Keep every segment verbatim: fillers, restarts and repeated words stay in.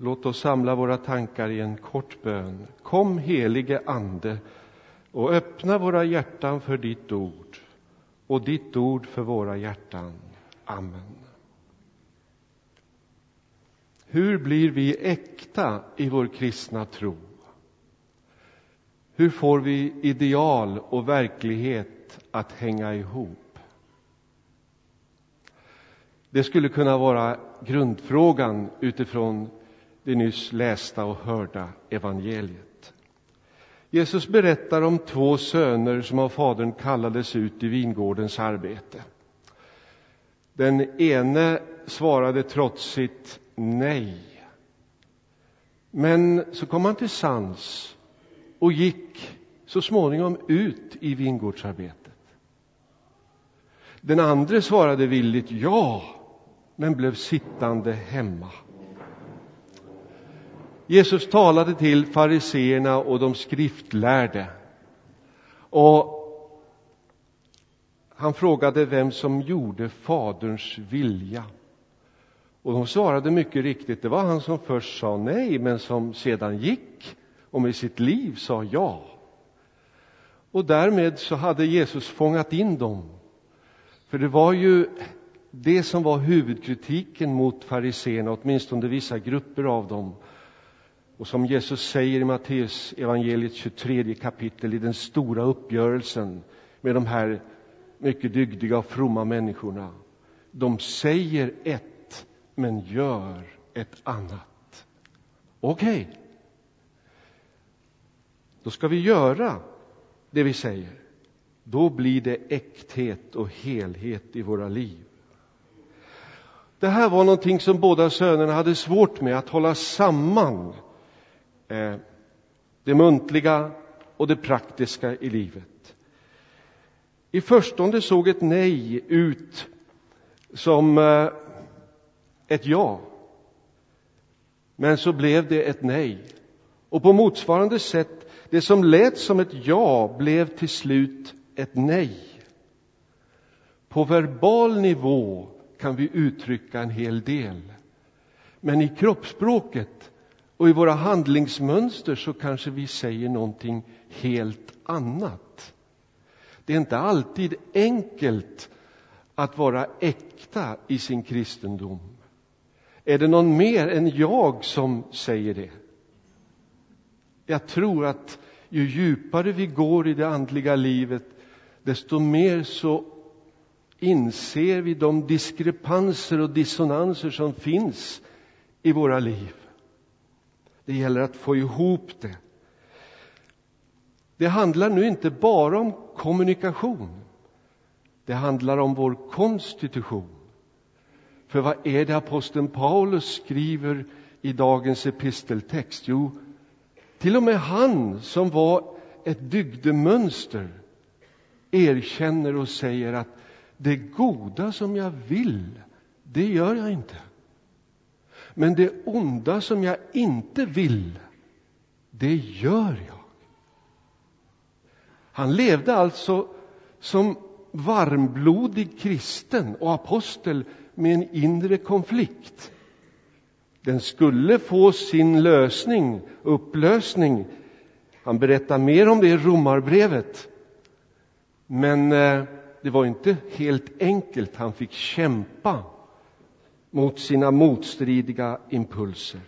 Låt oss samla våra tankar i en kort bön. Kom, helige Ande, och öppna våra hjärtan för ditt ord och ditt ord för våra hjärtan. Amen. Hur blir vi äkta i vår kristna tro? Hur får vi ideal och verklighet att hänga ihop? Det skulle kunna vara grundfrågan utifrån det nyss lästa och hörda evangeliet. Jesus berättar om två söner som av fadern kallades ut i vingårdens arbete. Den ene svarade trotsigt nej. Men så kom han till sans och gick så småningom ut i vingårdsarbetet. Den andra svarade villigt ja, men blev sittande hemma. Jesus talade till fariseerna och de skriftlärde. Och han frågade vem som gjorde faderns vilja. Och de svarade mycket riktigt, det var han som först sa nej, men som sedan gick och med sitt liv sa ja. Och därmed så hade Jesus fångat in dem. För det var ju det som var huvudkritiken mot fariseerna, åtminstone vissa grupper av dem. Och som Jesus säger i Matteus evangeliet tjugotredje kapitel, i den stora uppgörelsen med de här mycket dygdiga och fromma människorna. De säger ett, men gör ett annat. Okej. Okay. Då ska vi göra det vi säger. Då blir det äkthet och helhet i våra liv. Det här var någonting som båda sönerna hade svårt med, att hålla samman eh, det muntliga och det praktiska i livet. I förstone såg ett nej ut som eh, ett ja. Men så blev det ett nej. Och på motsvarande sätt, det som lät som ett ja blev till slut ett nej. På verbal nivå kan vi uttrycka en hel del. Men i kroppsspråket och i våra handlingsmönster så kanske vi säger någonting helt annat. Det är inte alltid enkelt att vara äkta i sin kristendom. Är det någon mer än jag som säger det? Jag tror att ju djupare vi går i det andliga livet, desto mer så inser vi de diskrepanser och dissonanser som finns i våra liv. Det gäller att få ihop det. Det handlar nu inte bara om kommunikation. Det handlar om vår konstitution. För vad är det aposteln Paulus skriver i dagens episteltext? Jo, till och med han som var ett dygdemönster erkänner och säger att det goda som jag vill, det gör jag inte. Men det onda som jag inte vill, det gör jag. Han levde alltså som varmblodig kristen och apostel med en inre konflikt. Den skulle få sin lösning, upplösning. Han berättar mer om det i Romarbrevet. Men eh, det var inte helt enkelt. Han fick kämpa mot sina motstridiga impulser.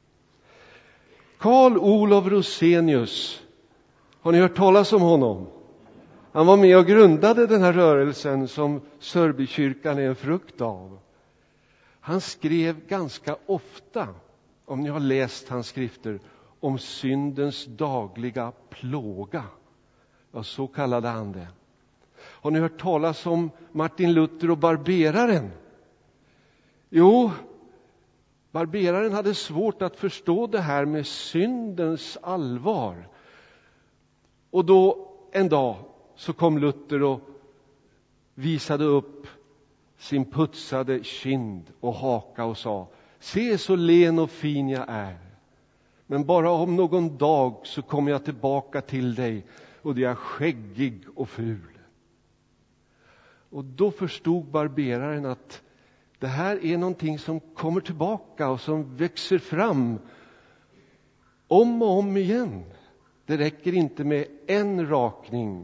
Carl Olof Rosenius, har ni hört talas om honom? Han var med och grundade den här rörelsen som Sörbykyrkan är en frukt av. Han skrev ganska ofta, om ni har läst hans skrifter, om syndens dagliga plåga. Ja, så kallade han det. Har ni hört talas om Martin Luther och barberaren? Jo, barberaren hade svårt att förstå det här med syndens allvar. Och då en dag så kom Luther och visade upp sin putsade kind och haka och sa: se så len och fin jag är. Men bara om någon dag så kommer jag tillbaka till dig och det är skäggig och ful. Och då förstod barberaren att Det här är någonting som kommer tillbaka och som växer fram om och om igen. Det räcker inte med en rakning,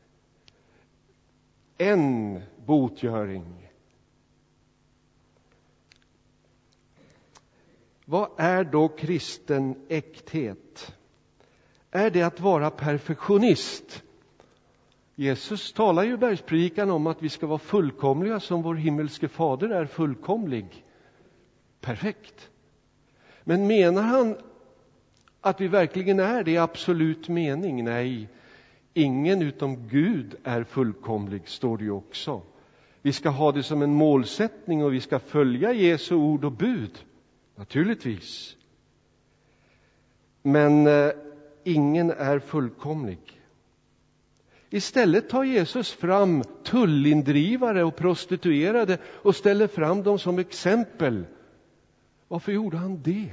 en botgöring. Vad är då kristen äkthet? Är det att vara perfektionist? Jesus talar ju i bergspredikan om att vi ska vara fullkomliga som vår himmelske fader är fullkomlig. Perfekt. Men menar han att vi verkligen är det i absolut mening? Nej, ingen utom Gud är fullkomlig, står det ju också. Vi ska ha det som en målsättning och vi ska följa Jesu ord och bud. Naturligtvis. Men eh, ingen är fullkomlig. Istället tar Jesus fram tullindrivare och prostituerade och ställer fram dem som exempel. Varför gjorde han det?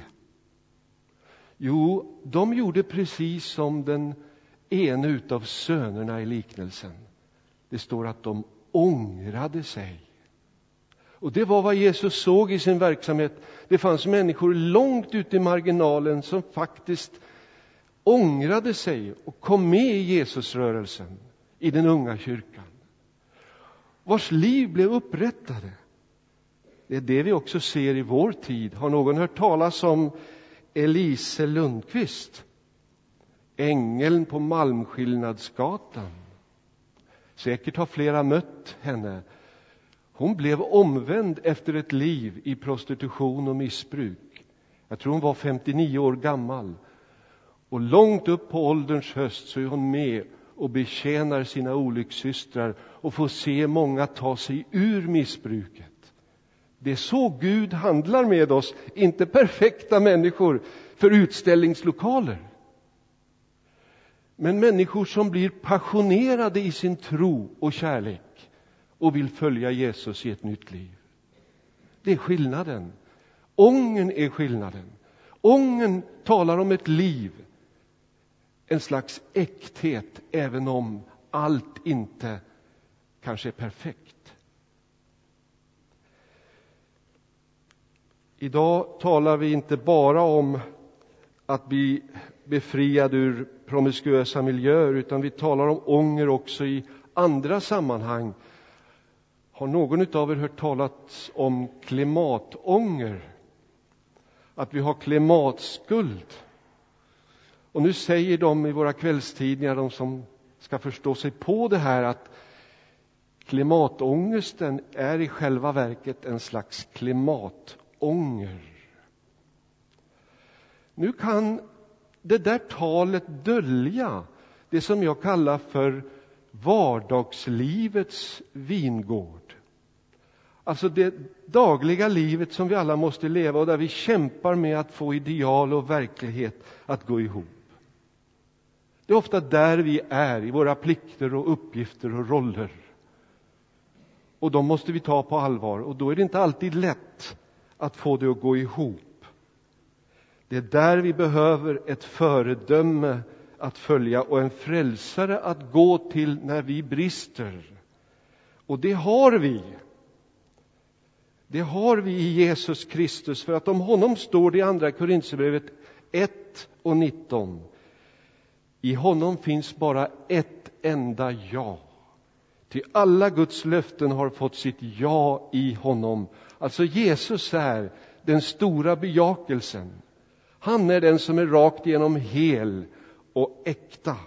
Jo, de gjorde precis som den ene utav sönerna i liknelsen. Det står att de ångrade sig. Och det var vad Jesus såg i sin verksamhet. Det fanns människor långt ute i marginalen som faktiskt ångrade sig och kom med i Jesusrörelsen i den unga kyrkan. Vars liv blev upprättade. Det är det vi också ser i vår tid. Har någon hört talas om Elise Lundqvist? Ängeln på Malmskillnadsgatan. Säkert har flera mött henne. Hon blev omvänd efter ett liv i prostitution och missbruk. Jag tror hon var femtionio år gammal. Och långt upp på ålderns höst så är hon med och betjänar sina olyckssystrar och får se många ta sig ur missbruket. Det är så Gud handlar med oss, inte perfekta människor för utställningslokaler. Men människor som blir passionerade i sin tro och kärlek och vill följa Jesus i ett nytt liv. Det är skillnaden. Ången är skillnaden. Ången talar om ett liv, en slags äkthet, även om allt inte kanske är perfekt. Idag talar vi inte bara om att bli befriad ur promiskuösa miljöer, utan vi talar om ånger också i andra sammanhang. Har någon av er hört talas om klimatånger? Att vi har klimatskuld. Och nu säger de i våra kvällstidningar, de som ska förstå sig på det här, att klimatångesten är i själva verket en slags klimatånger. Nu kan det där talet dölja det som jag kallar för vardagslivets vingård. Alltså det dagliga livet som vi alla måste leva och där vi kämpar med att få ideal och verklighet att gå ihop. Det är ofta där vi är i våra plikter och uppgifter och roller. Och de måste vi ta på allvar, och då är det inte alltid lätt att få det att gå ihop. Det är där vi behöver ett föredöme att följa och en frälsare att gå till när vi brister. Och det har vi. Det har vi i Jesus Kristus, för att om honom står det i andra Korinthierbrevet ett och nitton. I honom finns bara ett enda ja. Till alla Guds löften har fått sitt ja i honom. Alltså Jesus är den stora bejakelsen. Han är den som är rakt igenom hel och äkta.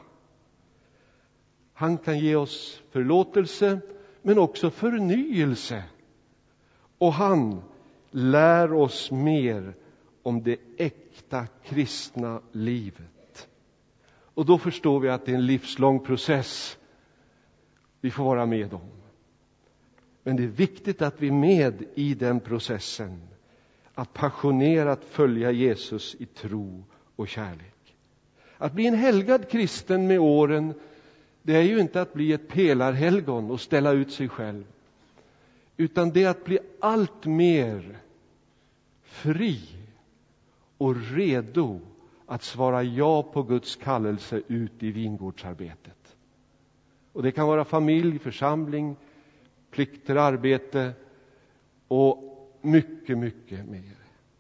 Han kan ge oss förlåtelse men också förnyelse. Och han lär oss mer om det äkta kristna livet. Och då förstår vi att det är en livslång process vi får vara med om. Men det är viktigt att vi är med i den processen. Att passionerat följa Jesus i tro och kärlek. Att bli en helgad kristen med åren, det är ju inte att bli ett pelarhelgon och ställa ut sig själv. Utan det är att bli allt mer fri och redo att svara ja på Guds kallelse ut i vingårdsarbetet. Och det kan vara familj, församling, plikter, arbete och mycket, mycket mer.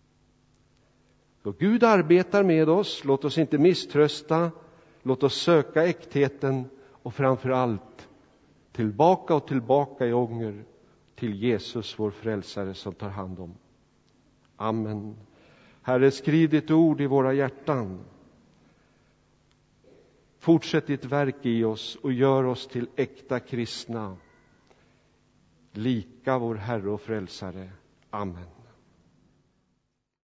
Så Gud arbetar med oss. Låt oss inte misströsta. Låt oss söka äktheten och framför allt tillbaka och tillbaka i ånger till Jesus, vår frälsare, som tar hand om. Amen. Herre, skriv ditt ord i våra hjärtan. Fortsätt ditt verk i oss och gör oss till äkta kristna, lika vår Herre och frälsare. Amen.